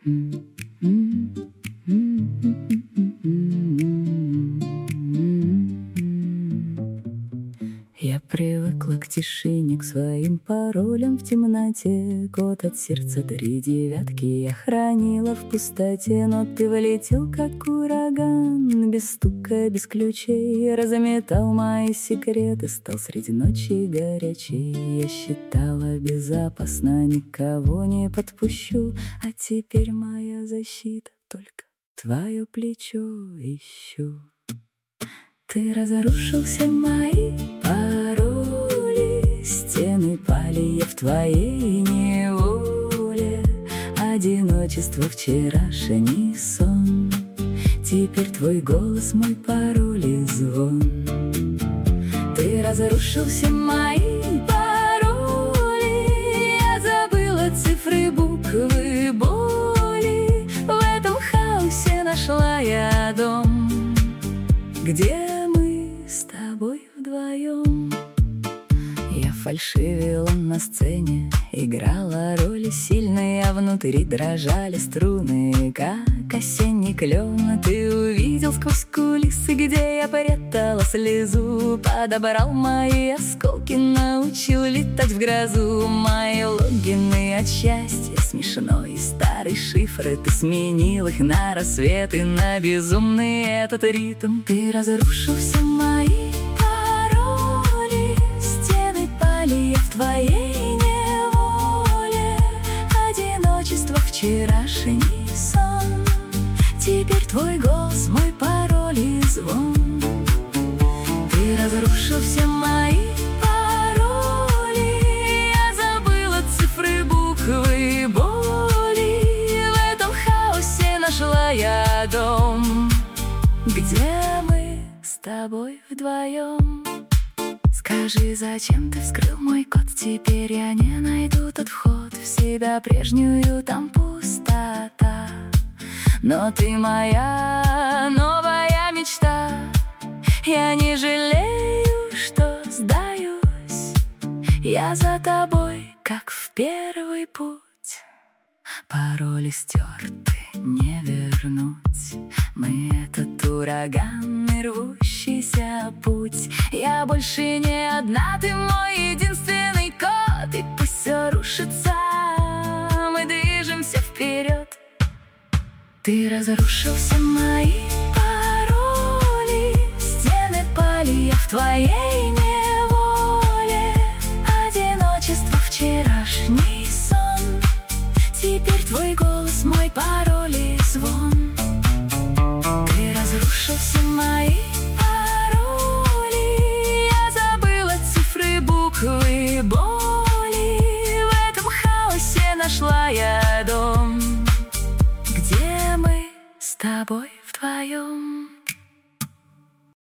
Я привыкла к тишине, к своим паролям в темноте. Код от сердца 3 девятки я хранила в пустоте. Но ты влетел, как ураган, без стука, без ключей. Разметал мои секреты, стал среди ночи горячей. Я считала безопасно, никого не подпущу. А теперь моя защита, только твое плечо ищу. Ты разрушил все мои пароли, стены пали, я в твоей неволе. Одиночество вчерашний сон, теперь твой голос мой пароль и звон. Ты разрушил все мои пароли, я забыла цифры, буквы, боли. В этом хаосе нашла я дом, где с тобой вдвоем. Я фальшивила на сцене, играла роли сильные, а внутри дрожали струны, как осенний клен. Ты увидел сквозь кулисы, где я прятала слезу, подобрал мои осколки, научил летать в грозу. Мои логины от счастья, смешной старый шифр, ты сменил их на рассветы, на безумный этот ритм. Ты разрушил все мои пароли, стены пали, я в твоей неволе. Одиночество вчерашний сон, теперь твой голос мой пароль и звон. Ты разрушил все мои пароли, я забыла цифры, буквы, боли. В этом хаосе нашла я дом, где мы с тобой вдвоем. Скажи, зачем ты вскрыл мой код? Теперь я не найду тот вход в себя прежнюю, там пустота. Но ты моя новая мечта. Я не жалею, что сдаюсь. Я за тобой, как в первый путь. Пароли стерты, не вернуть. Мы этот ураганный рвущийся путь. Я больше не одна, ты мой единственный код. И пусть все рушится, мы движемся вперед. Ты разрушил все мои пароли, стены пали, я в твоей неволе. Одиночество вчерашний сон, теперь твой голос мой пароль и звон. Ты разрушил все мои пароли, я забыла цифры, буквы, боли. В этом хаосе нашла я дом, где мы с тобой вдвоем.